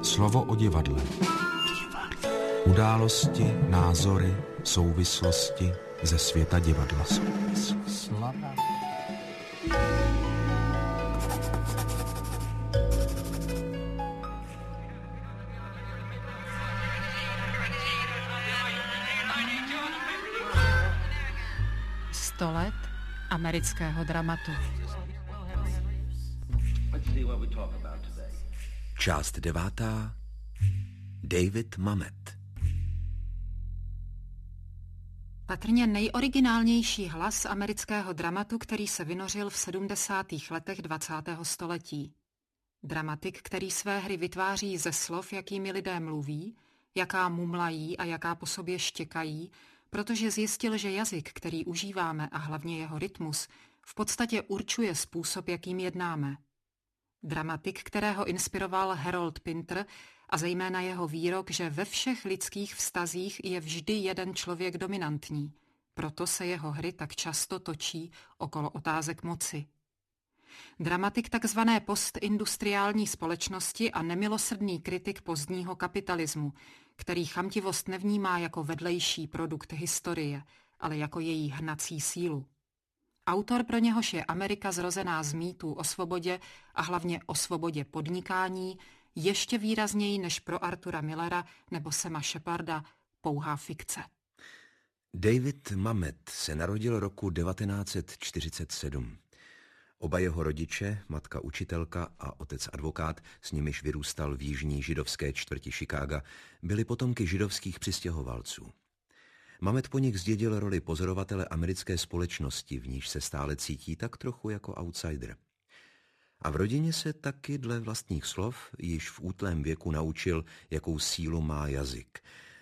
Slovo o divadle. Události, názory, souvislosti ze světa divadla. Slava. Let amerického dramatu. Část 9. David Mamet. Patrně nejoriginálnější hlas amerického dramatu, který se vynořil v 70. letech 20. století. Dramatik, který své hry vytváří ze slov, jakými lidé mluví, jaká mumlají a jaká po sobě štěkají, protože zjistil, že jazyk, který užíváme a hlavně jeho rytmus, v podstatě určuje způsob, jakým jednáme. Dramatik, kterého inspiroval Harold Pinter a zejména jeho výrok, že ve všech lidských vztazích je vždy jeden člověk dominantní, proto se jeho hry tak často točí okolo otázek moci. Dramatik takzvané postindustriální společnosti a nemilosrdný kritik pozdního kapitalismu, který chamtivost nevnímá jako vedlejší produkt historie, ale jako její hnací sílu. Autor, pro něhož je Amerika zrozená z mýtů o svobodě a hlavně o svobodě podnikání, ještě výrazněji než pro Artura Millera nebo Sama Sheparda pouhá fikce. David Mamet se narodil roku 1947. Oba jeho rodiče, matka učitelka a otec advokát, s nimiž vyrůstal v jižní židovské čtvrti Chicaga, byli potomky židovských přistěhovalců. Mamet po nich zdědil roli pozorovatele americké společnosti, v níž se stále cítí tak trochu jako outsider. A v rodině se taky dle vlastních slov již v útlém věku naučil, jakou sílu má jazyk.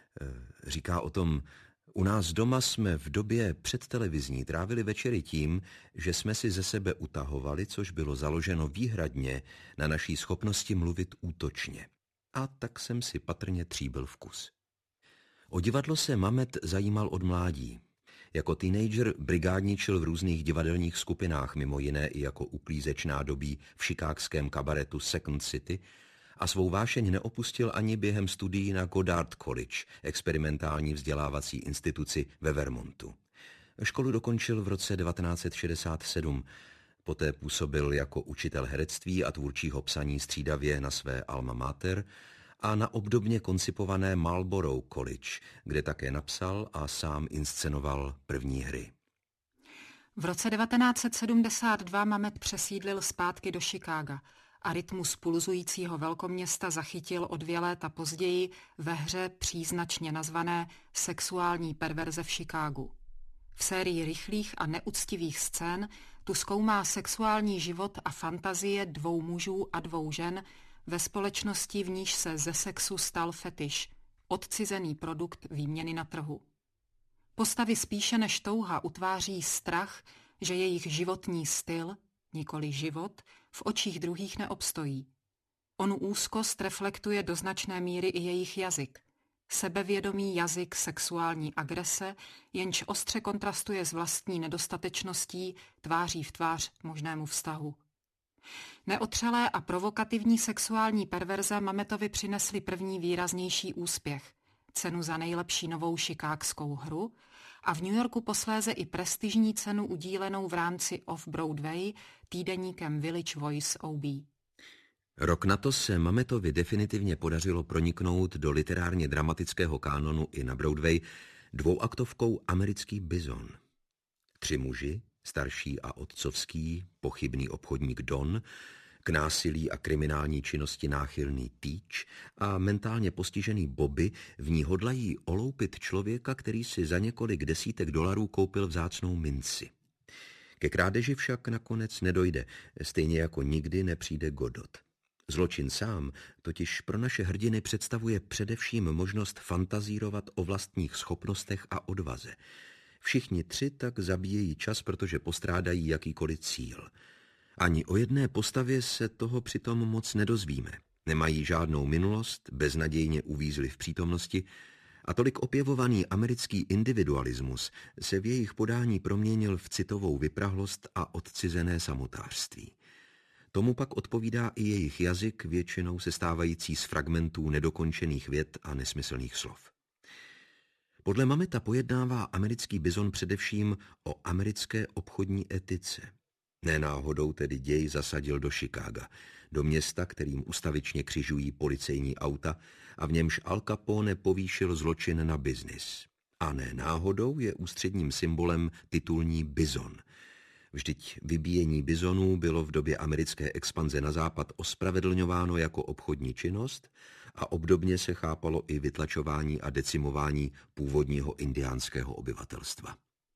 Říká o tom: u nás doma jsme v době předtelevizní trávili večery tím, že jsme si ze sebe utahovali, což bylo založeno výhradně na naší schopnosti mluvit útočně. A tak jsem si patrně tříbil vkus. O divadlo se Mamet zajímal od mládí. Jako teenager brigádničil v různých divadelních skupinách, mimo jiné i jako uklízeč nádobí v chicagském kabaretu Second City, a svou vášeň neopustil ani během studií na Goddard College, experimentální vzdělávací instituci ve Vermontu. Školu dokončil v roce 1967, poté působil jako učitel herectví a tvůrčího psaní střídavě na své alma mater a na obdobně koncipované Marlborough College, kde také napsal a sám inscenoval první hry. V roce 1972 Mamet přesídlil zpátky do Chicaga a rytmus pulzujícího velkoměsta zachytil o 2 léta později ve hře příznačně nazvané Sexuální perverze v Chicagu. V sérii rychlých a neuctivých scén tu zkoumá sexuální život a fantazie 2 mužů a 2 žen ve společnosti, v níž se ze sexu stal fetiš, odcizený produkt výměny na trhu. Postavy spíše než touha utváří strach, že jejich životní styl, nikoli život, v očích druhých neobstojí. Onu úzkost reflektuje do značné míry i jejich jazyk. Sebevědomý jazyk sexuální agrese, jenž ostře kontrastuje s vlastní nedostatečností tváří v tvář možnému vztahu. Neotřelé a provokativní sexuální perverze Mametovi přinesly první výraznější úspěch, cenu za nejlepší novou chicagskou hru a v New Yorku posléze i prestižní cenu udílenou v rámci Off-Broadway týdeníkem Village Voice OB. Rok na to se Mametovi definitivně podařilo proniknout do literárně dramatického kánonu i na Broadway 2aktovkou Americký bizon. 3 muži, starší a otcovský, pochybný obchodník Don, k násilí a kriminální činnosti náchylný Teach a mentálně postižený Bobby v ní hodlají oloupit člověka, který si za několik desítek dolarů koupil vzácnou minci. Ke krádeži však nakonec nedojde, stejně jako nikdy nepřijde Godot. Zločin sám totiž pro naše hrdiny představuje především možnost fantazírovat o vlastních schopnostech a odvaze. Všichni 3 tak zabíjejí čas, protože postrádají jakýkoliv cíl. Ani o jedné postavě se toho přitom moc nedozvíme. Nemají žádnou minulost, beznadějně uvízli v přítomnosti a tolik opěvovaný americký individualismus se v jejich podání proměnil v citovou vyprahlost a odcizené samotářství. Tomu pak odpovídá i jejich jazyk, většinou sestávající z fragmentů nedokončených vět a nesmyslných slov. Podle Mameta pojednává americký bizon především o americké obchodní etice. Nenáhodou tedy děj zasadil do Chicaga, do města, kterým ustavičně křižují policejní auta a v němž Al Capone povýšil zločin na biznis. A nenáhodou je ústředním symbolem titulní bizon. Vždyť vybíjení bizonů bylo v době americké expanze na západ ospravedlňováno jako obchodní činnost a obdobně se chápalo i vytlačování a decimování původního indiánského obyvatelstva.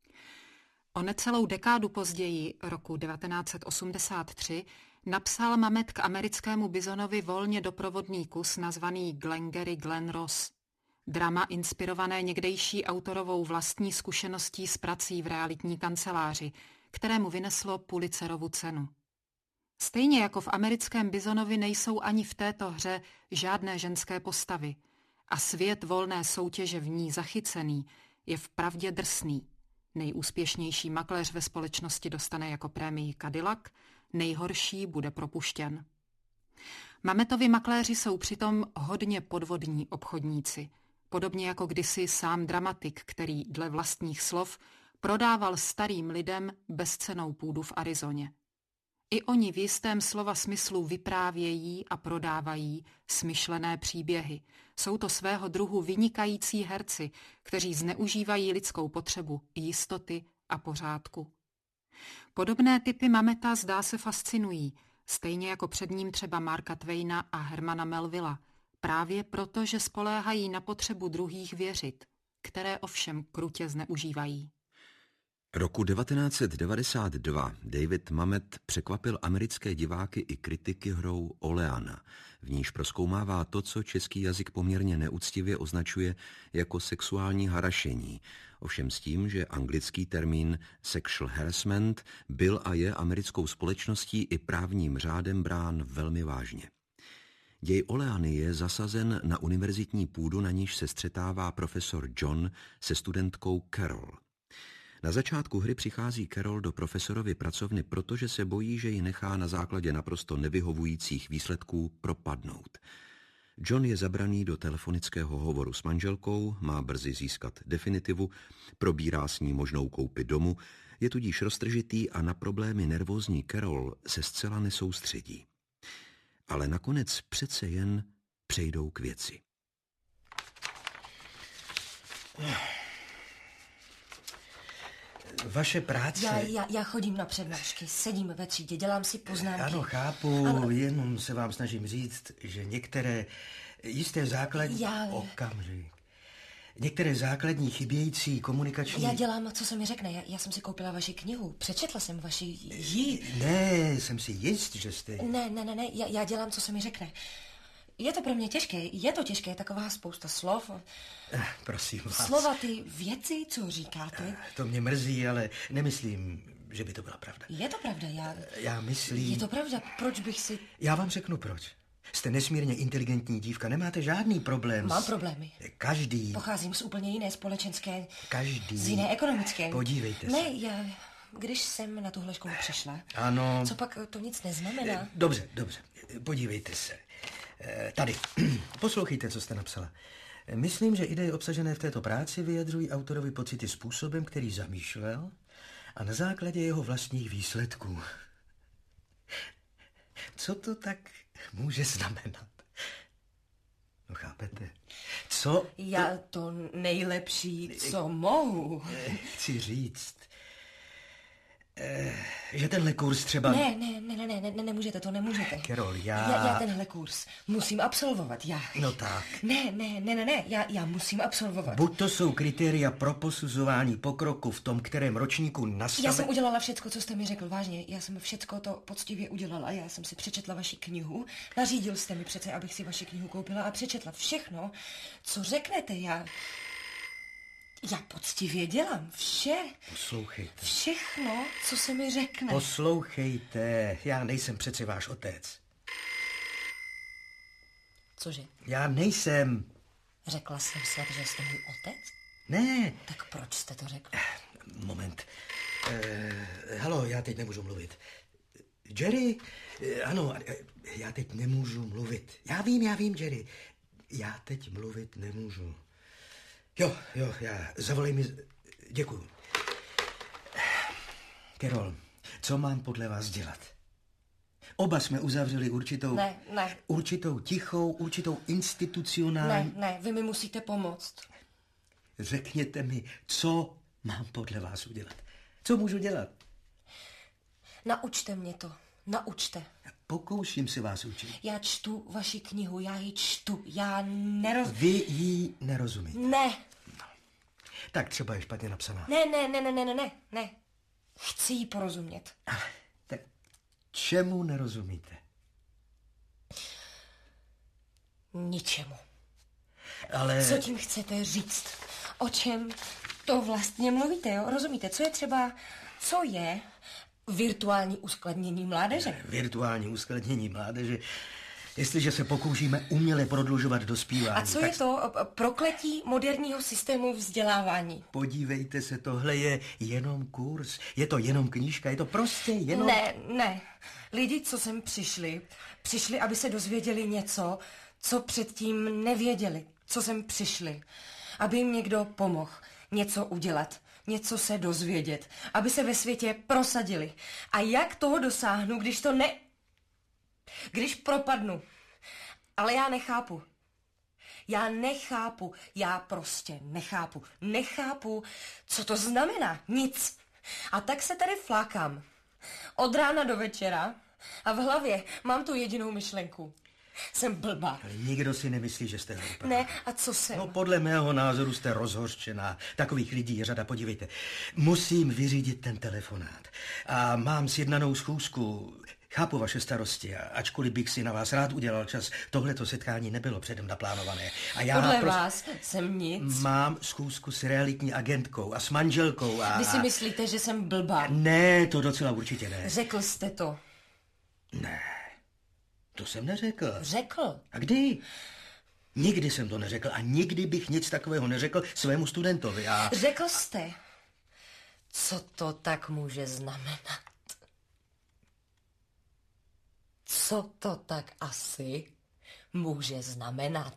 O necelou dekádu později, roku 1983, napsal Mamet k americkému bizonovi volně doprovodný kus nazvaný Glengarry Glen Ross. Drama inspirované někdejší autorovou vlastní zkušeností s prací v realitní kanceláři, kterému vyneslo Pulitzerovu cenu. Stejně jako v americkém bizonovi nejsou ani v této hře žádné ženské postavy a svět volné soutěže v ní zachycený je vpravdě drsný. Nejúspěšnější makléř ve společnosti dostane jako prémii Cadillac, nejhorší bude propuštěn. Mametovi makléři jsou přitom hodně podvodní obchodníci, podobně jako kdysi sám dramatik, který dle vlastních slov prodával starým lidem bezcennou půdu v Arizoně. I oni v jistém slova smyslu vyprávějí a prodávají smyšlené příběhy. Jsou to svého druhu vynikající herci, kteří zneužívají lidskou potřebu jistoty a pořádku. Podobné typy Mameta zdá se fascinují, stejně jako před ním třeba Marka Twaina a Hermana Melvilla, právě proto, že spoléhají na potřebu druhých věřit, které ovšem krutě zneužívají. Roku 1992 David Mamet překvapil americké diváky i kritiky hrou Oleana, v níž prozkoumává to, co český jazyk poměrně neúctivě označuje jako sexuální harašení, ovšem s tím, že anglický termín sexual harassment byl a je americkou společností i právním řádem brán velmi vážně. Děj Oleany je zasazen na univerzitní půdu, na níž se střetává profesor John se studentkou Carol. Na začátku hry přichází Carol do profesorovy pracovny, protože se bojí, že ji nechá na základě naprosto nevyhovujících výsledků propadnout. John je zabraný do telefonického hovoru s manželkou, má brzy získat definitivu, probírá s ní možnou koupi domu, je tudíž roztržitý a na problémy nervózní Carol se zcela nesoustředí. Ale nakonec přece jen přejdou k věci. Vaše práce... Já chodím na přednášky, sedím ve třídě, dělám si poznámky. Ano, chápu, jenom se vám snažím říct, že některé jisté základní... Okamžik. Některé základní chybějící komunikační... Já dělám, co se mi řekne. Já jsem si koupila vaši knihu, přečetla jsem vaši... Ne, jsem si jist, že jste... Ne, já dělám, co se mi řekne. Je to pro mě těžké, taková spousta slov. Prosím vás. Slova, ty věci, co říkáte. To mě mrzí, ale nemyslím, že by to byla pravda. Je to pravda, Já myslím... Je to pravda, proč bych si... Já vám řeknu proč. Jste nesmírně inteligentní dívka, nemáte žádný problém. Mám problémy. Každý. Pocházím z úplně jiné společenské... Každý. Z jiné ekonomické. Podívejte se. Ne, když jsem na tuhle školu přišla... Ano. Co pak to nic neznamená? Dobře. Podívejte se. Tady. Poslouchejte, co jste napsala. Myslím, že ideje obsažené v této práci vyjadřují autorovi pocity způsobem, který zamýšlel a na základě jeho vlastních výsledků. Co to tak může znamenat? No chápete? Co? Já to nejlepší, co mohu. Chci říct, že tenhle kurz třeba... Nemůžete, to nemůžete. Carol, Já tenhle kurz musím absolvovat, No tak. Ne, já musím absolvovat. Buď to jsou kritéria pro posuzování pokroku v tom, kterém ročníku Já jsem udělala všecko, co jste mi řekl, vážně. Já jsem všecko to poctivě udělala. Já jsem si přečetla vaši knihu. Nařídil jste mi přece, abych si vaši knihu koupila a přečetla všechno, co řeknete. Já poctivě dělám vše. Poslouchejte. Všechno, co se mi řekne. Poslouchejte, já nejsem přece váš otec. Cože? Já nejsem. Řekla jsem snad, že jste můj otec? Ne. Tak proč jste to řekl? Moment. Halo, já teď nemůžu mluvit. Jerry, ano, já teď nemůžu mluvit. Já vím, Jerry. Já teď mluvit nemůžu. Jo, zavolej mi... Děkuju. Carol, co mám podle vás dělat? Oba jsme uzavřeli určitou... Ne. Určitou tichou, určitou institucionální... Ne, vy mi musíte pomoct. Řekněte mi, co mám podle vás udělat. Co můžu dělat? Naučte mě to. Naučte. Pokouším se vás učit. Já čtu vaši knihu, já ji čtu. Vy jí nerozumíte. Ne. No. Tak třeba je špatně napsaná. Ne. Chci jí porozumět. Tak čemu nerozumíte? Ničemu. Ale... Co tím chcete říct? O čem to vlastně mluvíte, jo? Rozumíte? Co je virtuální uskladnění mládeže? Virtuální uskladnění mládeže, jestliže se pokoušíme uměle prodlužovat dospívání. A co je to prokletí moderního systému vzdělávání? Podívejte se, tohle je jenom kurz, je to jenom knížka, je to prostě jenom... Ne. Lidi, co sem přišli, aby se dozvěděli něco, co předtím nevěděli, co sem přišli. Aby jim někdo pomohl něco udělat, něco se dozvědět, aby se ve světě prosadili. A jak toho dosáhnu, když propadnu? Ale já nechápu. Já prostě nechápu. Nechápu, co to znamená. Nic. A tak se tady flákám. Od rána do večera a v hlavě mám tu jedinou myšlenku. Jsem blbá. Ale nikdo si nemyslí, že jste hloupá. Ne, a co jsem? No podle mého názoru jste rozhořčená. Takových lidí je řada, podívejte. Musím vyřídit ten telefonát. A mám sjednanou schůzku. Chápu vaše starosti, ačkoliv bych si na vás rád udělal čas, tohleto setkání nebylo předem naplánované. A já podle vás jsem nic. Mám schůzku s realitní agentkou a s manželkou a... Vy si myslíte, že jsem blbá? Ne, to docela určitě ne. Řekl jste to. Ne, to jsem neřekl. Řekl. A kdy? Nikdy jsem to neřekl a nikdy bych nic takového neřekl svému studentovi a... Řekl jste. Co to tak může znamenat? Co to tak asi může znamenat?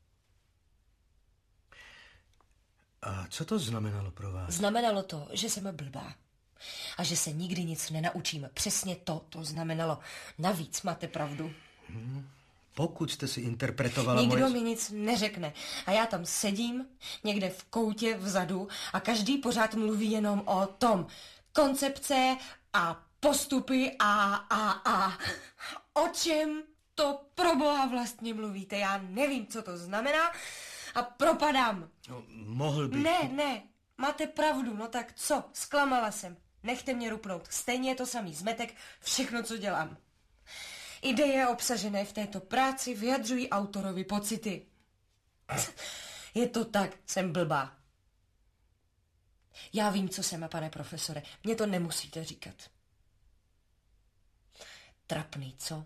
A co to znamenalo pro vás? Znamenalo to, že jsem blbá. A že se nikdy nic nenaučím. Přesně to znamenalo. Navíc máte pravdu. Pokud jste si interpretovala Nikdo mi nic neřekne. A já tam sedím někde v koutě vzadu a každý pořád mluví jenom o tom. Koncepce a postupy a. O čem to proboha vlastně mluvíte? Já nevím, co to znamená a propadám. No, mohl bych... Ne, máte pravdu, no tak co? Zklamala jsem. Nechte mě rupnout. Stejně je to samý zmetek, všechno, co dělám. Ideje obsažené v této práci vyjadřují autorovi pocity. Je to tak, jsem blbá. Já vím, co jsem, pane profesore. Mně to nemusíte říkat. Trapný, co?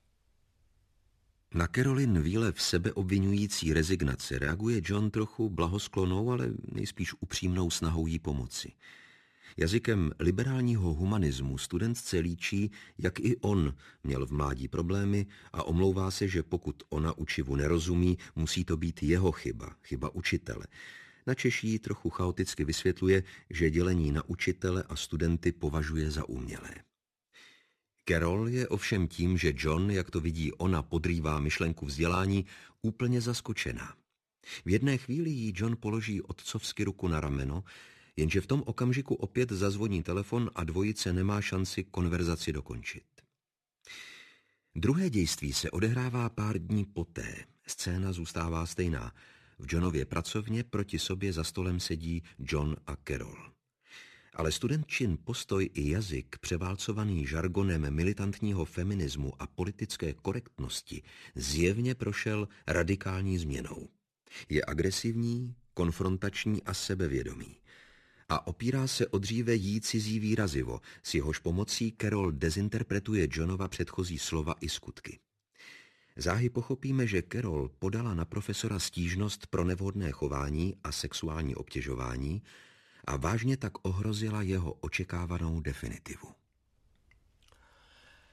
Na Carolyn výlev sebeobvinující rezignace reaguje John trochu blahosklonou, ale nejspíš upřímnou snahou jí pomoci. Jazykem liberálního humanismu studentce líčí, jak i on měl v mládí problémy a omlouvá se, že pokud ona učivu nerozumí, musí to být jeho chyba učitele. Načež jí trochu chaoticky vysvětluje, že dělení na učitele a studenty považuje za umělé. Carol je ovšem tím, že John, jak to vidí ona, podrývá myšlenku vzdělání, úplně zaskočená. V jedné chvíli jí John položí otcovsky ruku na rameno, jenže v tom okamžiku opět zazvoní telefon a dvojice nemá šanci konverzaci dokončit. Druhé dějství se odehrává pár dní poté. Scéna zůstává stejná. V Johnově pracovně proti sobě za stolem sedí John a Carol. Ale studentčin postoj i jazyk, převálcovaný žargonem militantního feminismu a politické korektnosti, zjevně prošel radikální změnou. Je agresivní, konfrontační a sebevědomý. A opírá se o dříve jí cizí výrazivo, s jehož pomocí Carol dezinterpretuje Johnova předchozí slova i skutky. Záhy pochopíme, že Carol podala na profesora stížnost pro nevhodné chování a sexuální obtěžování a vážně tak ohrozila jeho očekávanou definitivu.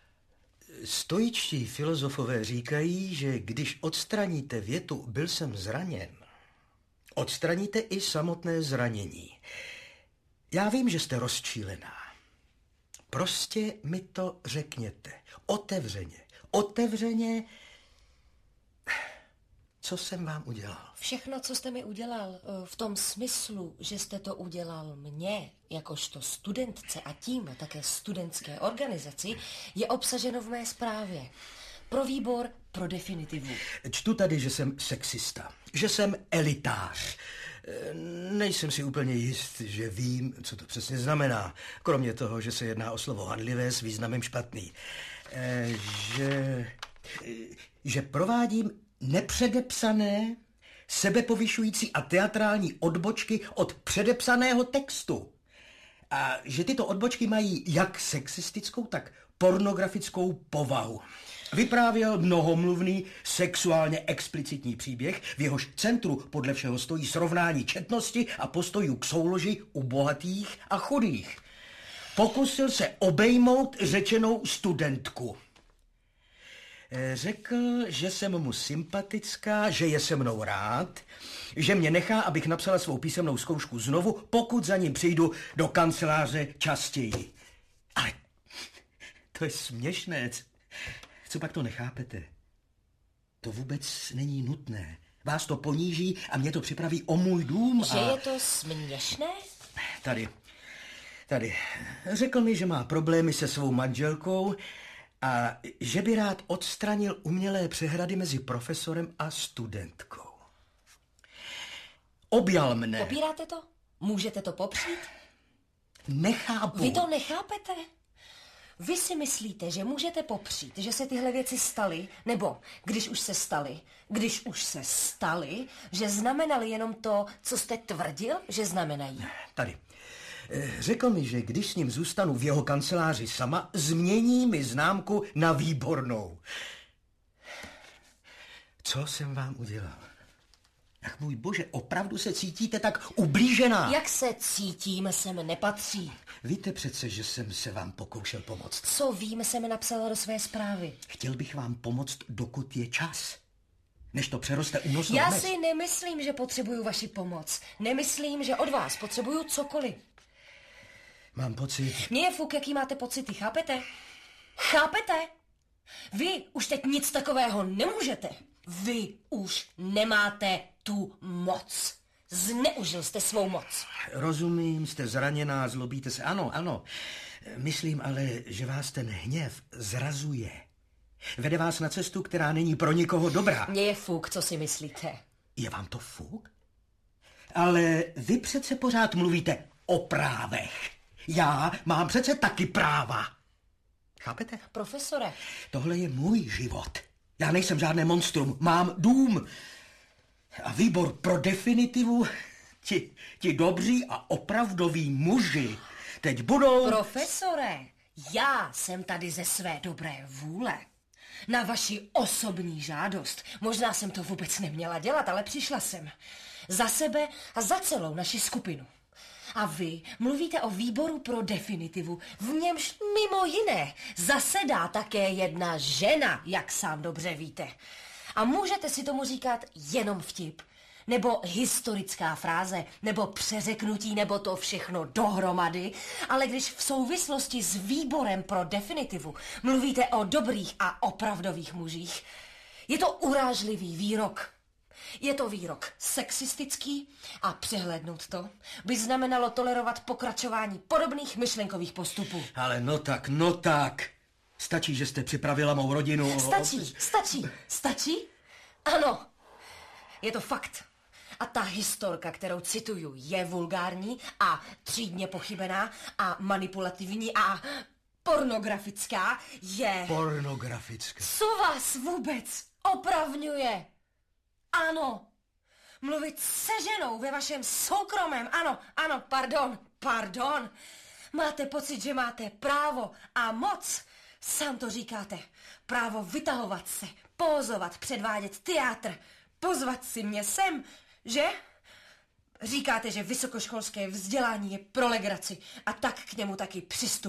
Stoičtí filozofové říkají, že když odstraníte větu byl jsem zraněn, odstraníte i samotné zranění. Já vím, že jste rozčílená. Prostě mi to řekněte. Otevřeně. Co jsem vám udělal? Všechno, co jste mi udělal, v tom smyslu, že jste to udělal mně, jakožto studentce a tím také studentské organizaci, je obsaženo v mé zprávě. Pro výbor pro definitivu. Čtu tady, že jsem sexista, že jsem elitář. Nejsem si úplně jist, že vím, co to přesně znamená. Kromě toho, že se jedná o slovo hanlivé s významem špatný. Že provádím nepředepsané, sebepovyšující a teatrální odbočky od předepsaného textu. A že tyto odbočky mají jak sexistickou, tak pornografickou povahu. Vyprávěl mnohomluvný, sexuálně explicitní příběh, v jehož centru podle všeho stojí srovnání četnosti a postojů k souloži u bohatých a chudých. Pokusil se obejmout řečenou studentku. Řekl, že jsem mu sympatická, že je se mnou rád, že mě nechá, abych napsala svou písemnou zkoušku znovu, pokud za ním přijdu do kanceláře častěji. Ale to je směšné. Co pak to nechápete? To vůbec není nutné. Vás to poníží a mě to připraví o můj dům. Že je to směšné? Tady. Řekl mi, že má problémy se svou manželkou a že by rád odstranil umělé přehrady mezi profesorem a studentkou. Objal mne. Popíráte to? Můžete to popřít? Nechápu. Vy to nechápete? Vy si myslíte, že můžete popřít, že se tyhle věci staly, nebo když už se staly, že znamenaly jenom to, co jste tvrdil, že znamenají? Tady. Řekl mi, že když s ním zůstanu v jeho kanceláři sama, změní mi známku na výbornou. Co jsem vám udělal? Ach můj bože, opravdu se cítíte tak ublížená? Jak se cítím, sem nepatří. Víte přece, že jsem se vám pokoušel pomoct. Co vím, jsem napsala do své zprávy. Chtěl bych vám pomoct, dokud je čas. Než to přeroste únosnou Já mez. si nemyslím, že potřebuju vaši pomoc. Nemyslím, že od vás potřebuju cokoliv. Mám pocit... Mně je fuk, jaký máte pocity, chápete? Chápete? Vy už teď nic takového nemůžete. Vy už nemáte tu moc. Zneužil jste svou moc. Rozumím, jste zraněná, zlobíte se. Ano. Myslím ale, že vás ten hněv zrazuje. Vede vás na cestu, která není pro nikoho dobrá. Mně je fuk, co si myslíte. Je vám to fuk? Ale vy přece pořád mluvíte o právech. Já mám přece taky práva. Chápete? Profesore. Tohle je můj život. Já nejsem žádné monstrum, mám dům. A výbor pro definitivu, ti dobří a opravdoví muži, teď budou... Profesore, já jsem tady ze své dobré vůle. Na vaši osobní žádost. Možná jsem to vůbec neměla dělat, ale přišla jsem. Za sebe a za celou naši skupinu. A vy mluvíte o výboru pro definitivu, v němž mimo jiné zasedá také jedna žena, jak sám dobře víte. A můžete si tomu říkat jenom vtip, nebo historická fráze, nebo přeřeknutí, nebo to všechno dohromady, ale když v souvislosti s výborem pro definitivu mluvíte o dobrých a opravdových mužích, je to urážlivý výrok. Je to výrok sexistický a přehlédnout to by znamenalo tolerovat pokračování podobných myšlenkových postupů. Ale no tak. Stačí, že jste připravila mou rodinu. Stačí? Ano, je to fakt. A ta historka, kterou cituju, je vulgární a třídně pochybená a manipulativní a pornografická je... Pornografická. Co vás vůbec opravňuje? Ano, mluvit se ženou ve vašem soukromém, ano, pardon. Máte pocit, že máte právo a moc, sám to říkáte, právo vytahovat se, pózovat, předvádět teátr, pozvat si mě sem, že? Říkáte, že vysokoškolské vzdělání je pro legraci a tak k němu taky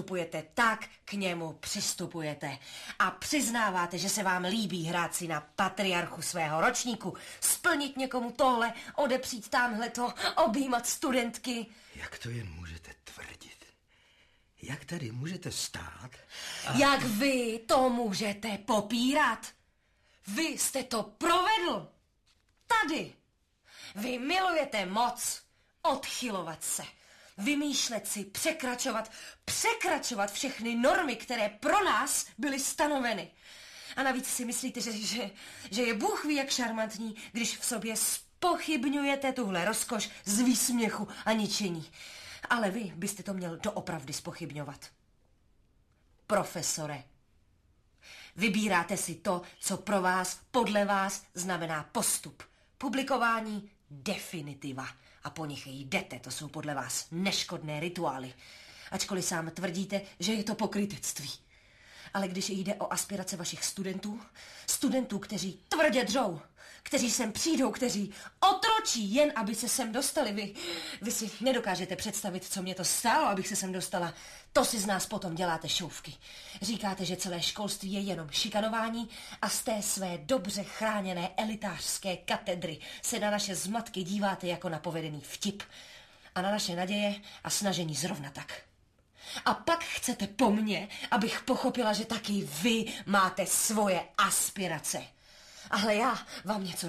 přistupujete. A přiznáváte, že se vám líbí hrát si na patriarchu svého ročníku, splnit někomu tohle, odepřít tamhleto, objímat studentky. Jak to jen můžete tvrdit? Jak tady můžete stát? Jak vy to můžete popírat? Vy jste to provedl. Tady. Vy milujete moc, odchylovat se, vymýšlet si, překračovat všechny normy, které pro nás byly stanoveny. A navíc si myslíte, že je Bůh ví jak šarmantní, když v sobě zpochybňujete tuhle rozkoš z výsměchu a ničení. Ale vy byste to měl doopravdy zpochybňovat. Profesore, vybíráte si to, co pro vás, podle vás znamená postup. Publikování definitiva. A po nich jdete, to jsou podle vás neškodné rituály. Ačkoliv sám tvrdíte, že je to pokrytectví. Ale když jde o aspirace vašich studentů, kteří tvrdě dřou, kteří sem přijdou, kteří otročí jen, aby se sem dostali. Vy si nedokážete představit, co mě to stálo, abych se sem dostala. To si z nás potom děláte šouvky. Říkáte, že celé školství je jenom šikanování a z té své dobře chráněné elitářské katedry se na naše zmatky díváte jako na povedený vtip. A na naše naděje a snažení zrovna tak. A pak chcete po mně, abych pochopila, že taky vy máte svoje aspirace. Ale já vám něco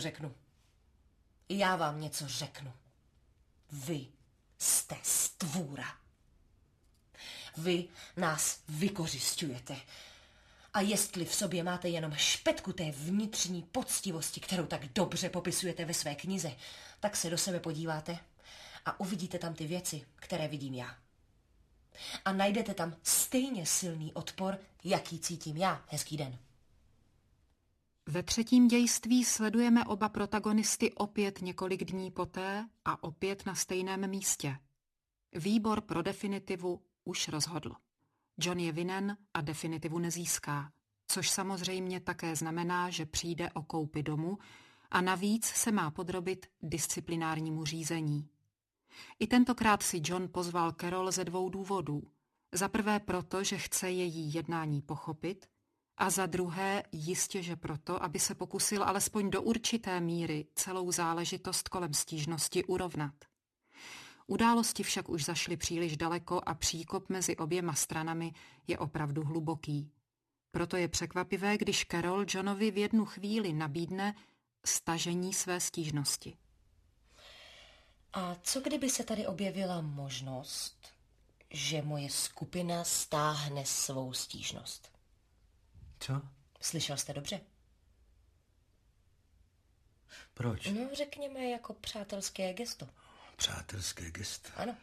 řeknu. Vy jste stvůra. Vy nás vykořisťujete. A jestli v sobě máte jenom špetku té vnitřní poctivosti, kterou tak dobře popisujete ve své knize, tak se do sebe podíváte a uvidíte tam ty věci, které vidím já. A najdete tam stejně silný odpor, jaký cítím já. Hezký den. Ve třetím dějství sledujeme oba protagonisty opět několik dní poté a opět na stejném místě. Výbor pro definitivu už rozhodl. John je vinen a definitivu nezíská, což samozřejmě také znamená, že přijde o koupi domu a navíc se má podrobit disciplinárnímu řízení. I tentokrát si John pozval Carol ze 2 důvodů. Za prvé proto, že chce její jednání pochopit, a za druhé jistě, že proto, aby se pokusil alespoň do určité míry celou záležitost kolem stížnosti urovnat. Události však už zašly příliš daleko a příkop mezi oběma stranami je opravdu hluboký. Proto je překvapivé, když Carol Johnovi v jednu chvíli nabídne stažení své stížnosti. A co kdyby se tady objevila možnost, že moje skupina stáhne svou stížnost? Co? Slyšel jste dobře? Proč? No, řekněme jako přátelské gesto. Přátelské gesto? Ano.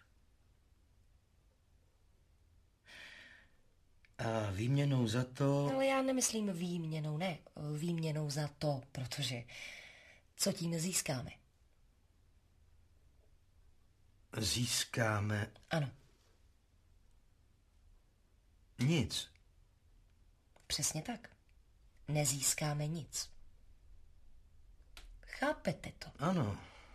A výměnou za to... Ale já nemyslím výměnou, ne. Výměnou za to, protože co tím získáme? Získáme... Ano. Nic. Přesně tak. Nezískáme nic. Chápete to? Ano.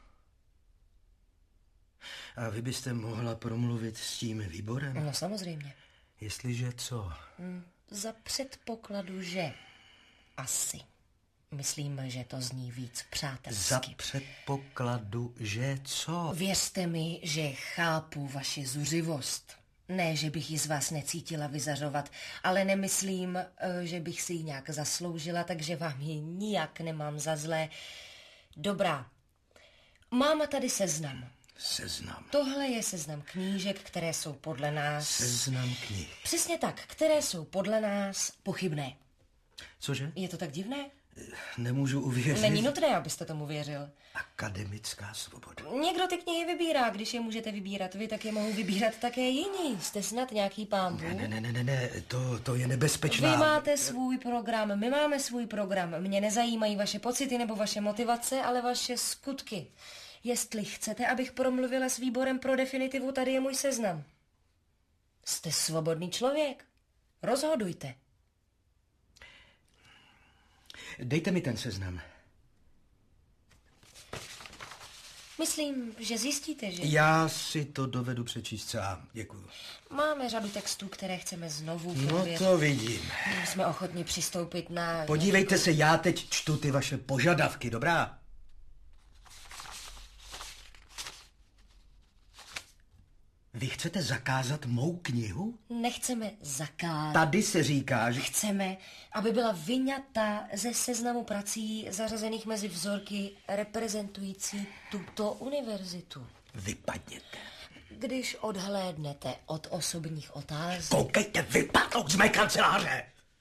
A vy byste mohla promluvit s tím výborem? No samozřejmě. Jestliže co? Za předpokladu, že asi. Myslím, že to zní víc přátelsky. Za předpokladu, že co? Věřte mi, že chápu vaši zuřivost. Ne, že bych ji z vás necítila vyzařovat, ale nemyslím, že bych si ji nějak zasloužila, takže vám ji nijak nemám za zlé. Dobrá. Mám tady seznam. Seznam. Tohle je seznam knížek, které jsou podle nás... Seznam knih. Přesně tak, které jsou podle nás pochybné. Cože? Je to tak divné? Nemůžu uvěřit. Není nutné, abyste tomu věřil. Akademická svoboda. Někdo ty knihy vybírá, když je můžete vybírat vy, tak je mohou vybírat také jiní. Jste snad nějaký pán Bůh? Ne, to je nebezpečná. Vy máte svůj program, my máme svůj program. Mě nezajímají vaše pocity nebo vaše motivace, ale vaše skutky. Jestli chcete, abych promluvila s výborem pro definitivu, tady je můj seznam. Jste svobodný člověk. Rozhodujte. Dejte mi ten seznam. Myslím, že zjistíte, že... Já si to dovedu přečíst sám. Děkuju. Máme řadu textů, které chceme znovu No prověřit. to vidím. Jsme ochotni přistoupit na... Podívejte se, já teď čtu ty vaše požadavky, dobrá? Vy chcete zakázat mou knihu? Nechceme zakázat. Tady se říká, že... Chceme, aby byla vyňata ze seznamu prací zařazených mezi vzorky reprezentující tuto univerzitu. Vypadněte. Když odhlédnete od osobních otázek... Koukejte, vypadnout z mé kanceláře!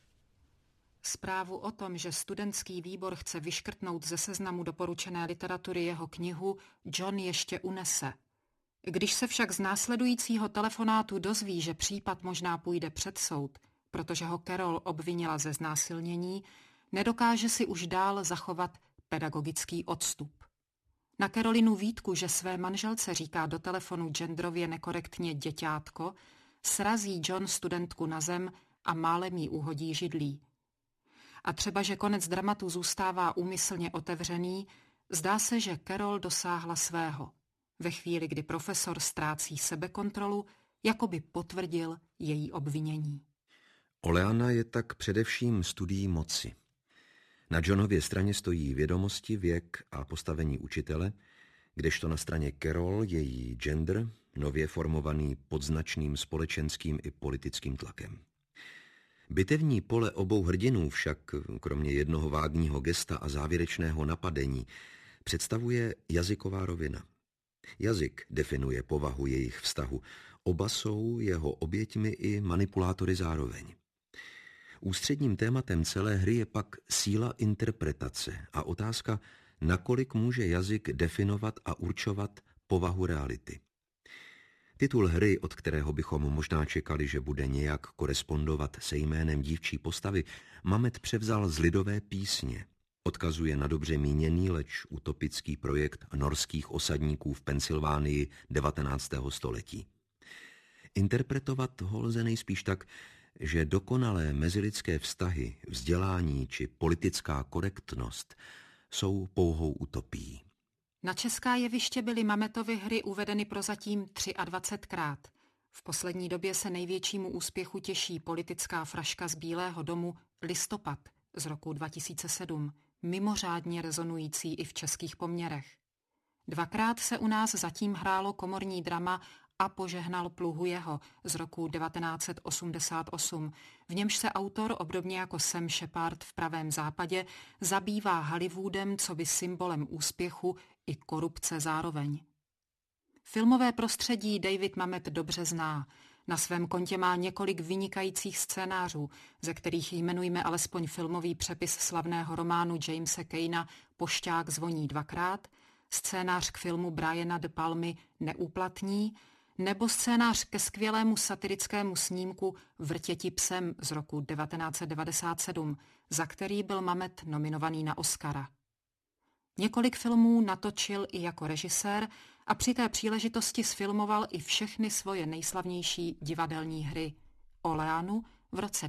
Zprávu o tom, že studentský výbor chce vyškrtnout ze seznamu doporučené literatury jeho knihu, John ještě unese. Když se však z následujícího telefonátu dozví, že případ možná půjde před soud, protože ho Carol obvinila ze znásilnění, nedokáže si už dál zachovat pedagogický odstup. Na Carolinu výtku, že své manželce říká do telefonu genderově nekorektně děťátko, srazí John studentku na zem a málem jí uhodí židlí. A třeba, že konec dramatu zůstává úmyslně otevřený, zdá se, že Carol dosáhla svého. Ve chvíli, kdy profesor ztrácí sebekontrolu, jako by potvrdil její obvinění. Oleana je tak především studií moci. Na Johnově straně stojí vědomosti, věk a postavení učitele, kdežto na straně Carol její gender, nově formovaný pod značným společenským i politickým tlakem. Bitevní pole obou hrdinů však, kromě jednoho vágního gesta a závěrečného napadení, představuje jazyková rovina. Jazyk definuje povahu jejich vztahu. Oba jsou jeho oběťmi i manipulátory zároveň. Ústředním tématem celé hry je pak síla interpretace a otázka, nakolik může jazyk definovat a určovat povahu reality. Titul hry, od kterého bychom možná čekali, že bude nějak korespondovat se jménem dívčí postavy, Mamet převzal z lidové písně. Odkazuje na dobře míněný, leč utopický projekt norských osadníků v Pensylvánii 19. století. Interpretovat ho lze nejspíš tak, že dokonalé mezilidské vztahy, vzdělání či politická korektnost jsou pouhou utopií. Na česká jeviště byly Mametovy hry uvedeny prozatím 23krát. V poslední době se největšímu úspěchu těší politická fraška z Bílého domu Listopad z roku 2007, mimořádně rezonující i v českých poměrech. 2krát se u nás zatím hrálo komorní drama A požehnal pluhu jeho z roku 1988, v němž se autor, obdobně jako Sam Shepard v Pravém západě, zabývá Hollywoodem coby symbolem úspěchu i korupce zároveň. Filmové prostředí David Mamet dobře zná. Na svém kontě má několik vynikajících scénářů, ze kterých jmenujeme alespoň filmový přepis slavného románu Jamese Caina Pošťák zvoní 2krát, scénář k filmu Briana De Palmy Neúplatní, nebo scénář ke skvělému satirickému snímku Vrtěti psem z roku 1997, za který byl Mamet nominovaný na Oscara. Několik filmů natočil i jako režisér a při té příležitosti sfilmoval i všechny svoje nejslavnější divadelní hry. Oleanu v roce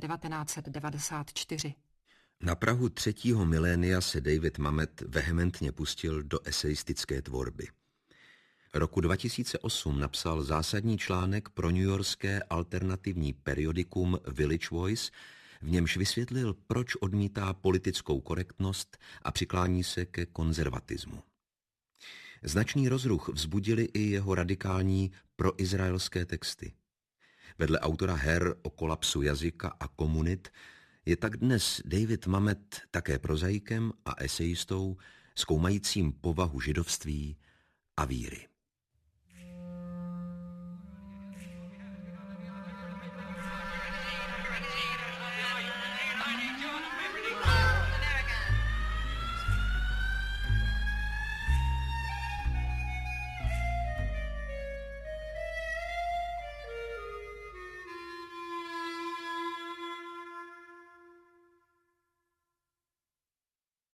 1994. Na prahu 3. milénia se David Mamet vehementně pustil do esejistické tvorby. Roku 2008 napsal zásadní článek pro newyorské alternativní periodikum Village Voice, v němž vysvětlil, proč odmítá politickou korektnost a přiklání se ke konzervatismu. Značný rozruch vzbudili i jeho radikální proizraelské texty. Vedle autora her o kolapsu jazyka a komunit je tak dnes David Mamet také prozaikem a esejistou zkoumajícím povahu židovství a víry.